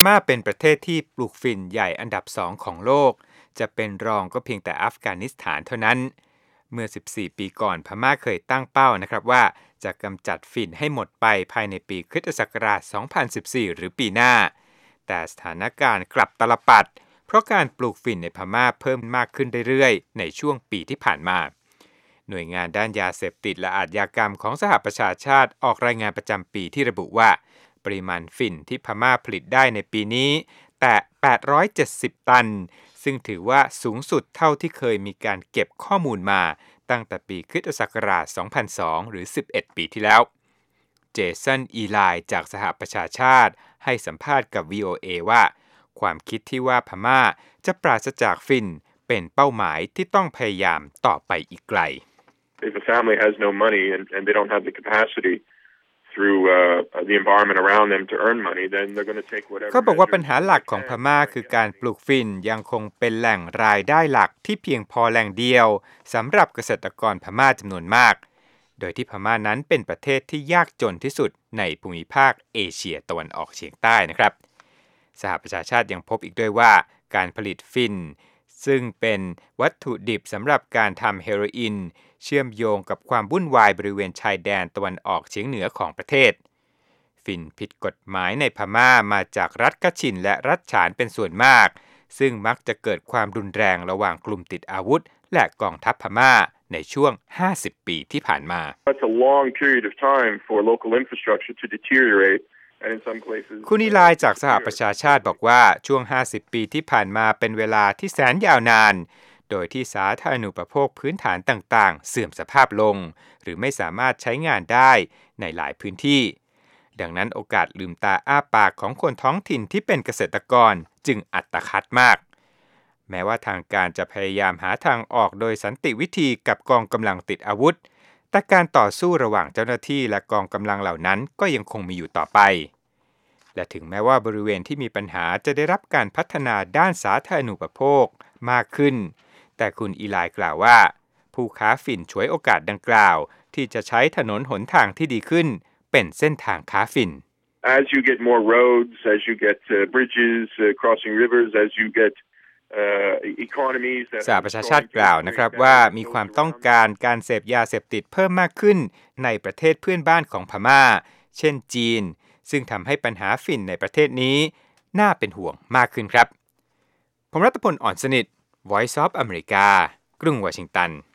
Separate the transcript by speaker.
Speaker 1: ม่าเป็นประเทศที่ปลูกฝิ่นใหญ่อันดับ2ของโลกจะเป็นรองก็เพียงแต่อัฟกานิสถานเท่านั้นเมื่อ14ปีก่อนพม่าเคยตั้งเป้านะครับว่าจะกำจัดฝิ่นให้หมดไปภายในปีคริสตศักราช2014หรือปีหน้าแต่สถานการณ์กลับตลปัดเพราะการปลูกฝิ่นในพม่าเพิ่มมากขึ้นเรื่อยๆในช่วงปีที่ผ่านมาหน่วยงานด้านยาเสพติดและอาชญากรรมของสหประชาชาติออกรายงานประจำปีที่ระบุว่าปริมาณฝิ่นที่พม่าผลิตได้ในปีนี้แต่870ตันซึ่งถือว่าสูงสุดเท่าที่เคยมีการเก็บข้อมูลมาตั้งแต่ปีคริสตศักราช2002หรือ11ปีที่แล้วเจสันอีไลน์จากสหประชาชาติให้สัมภาษณ์กับ VOA ว่าความคิดที่ว่าพม่าจะปราศจากฝิ่นเป็นเป้าหมายที่ต้องพยายามต่อไปอีกไกล
Speaker 2: If a family has no money and they don't have the capacity through the environment around them to earn money, then they're going to take whatever.
Speaker 1: เขาบอกว่าปัญหาหลักของพม่าคือการปลูกฝิ่นยังคงเป็นแหล่งรายได้หลักที่เพียงพอแหล่งเดียวสำหรับเกษตรกรพม่าจำนวนมากโดยที่พม่านั้นเป็นประเทศที่ยากจนที่สุดในภูมิภาคเอเชียตะวันออกเฉียงใต้นะครับสหประชาชาติยังพบอีกด้วยว่าการผลิตฝิ่นซึ่งเป็นวัตถุดิบสำหรับการทำเฮโรอีนเชื่อมโยงกับความวุ่นวายบริเวณชายแดนตะวันออกเฉียงเหนือของประเทศฝิ่นผิดกฎหมายในพม่ามาจากรัฐกะชินและรัฐฉานเป็นส่วนมากซึ่งมักจะเกิดความรุนแรงระหว่างกลุ่มติดอาวุธและกองทัพพม่าในช่วง50ปีที่ผ่านมา
Speaker 2: That's a long period of time for local infrastructure to deteriorate and in some places
Speaker 1: คุณอีไลน์จากสหประชาชาติบอกว่าช่วง50ปีที่ผ่านมาเป็นเวลาที่แสนยาวนานโดยที่สาธารณูปโภคพื้นฐานต่างๆเสื่อมสภาพลงหรือไม่สามารถใช้งานได้ในหลายพื้นที่ดังนั้นโอกาสลืมตาอ้าปากของคนท้องถิ่นที่เป็นเกษตรกรจึงอัตคัดมากแม้ว่าทางการจะพยายามหาทางออกโดยสันติวิธีกับกองกำลังติดอาวุธแต่การต่อสู้ระหว่างเจ้าหน้าที่และกองกำลังเหล่านั้นก็ยังคงมีอยู่ต่อไปและถึงแม้ว่าบริเวณที่มีปัญหาจะได้รับการพัฒนาด้านสาธารณูปโภคมากขึ้นแต่คุณอีไลน์กล่าวว่าผู้ค้าฝิ่นฉวยโอกาสดังกล่าวที่จะใช้ถนนหนทางที่ดีขึ้นเป็นเส้นทางค้าฝิ่น
Speaker 2: As you get more roads, as you get bridges, crossing rivers, as you get economies
Speaker 1: สหประชาชาติกล่าวนะครับว่ามีความต้องการการเสพยาเสพติดเพิ่มมากขึ้นในประเทศเพื่อนบ้านของพม่าเช่นจีนซึ่งทำให้ปัญหาฝิ่นในประเทศนี้น่าเป็นห่วงมากขึ้นครับผมรัตพล อ่อนสนิท Voice of America กรุงวอชิงตัน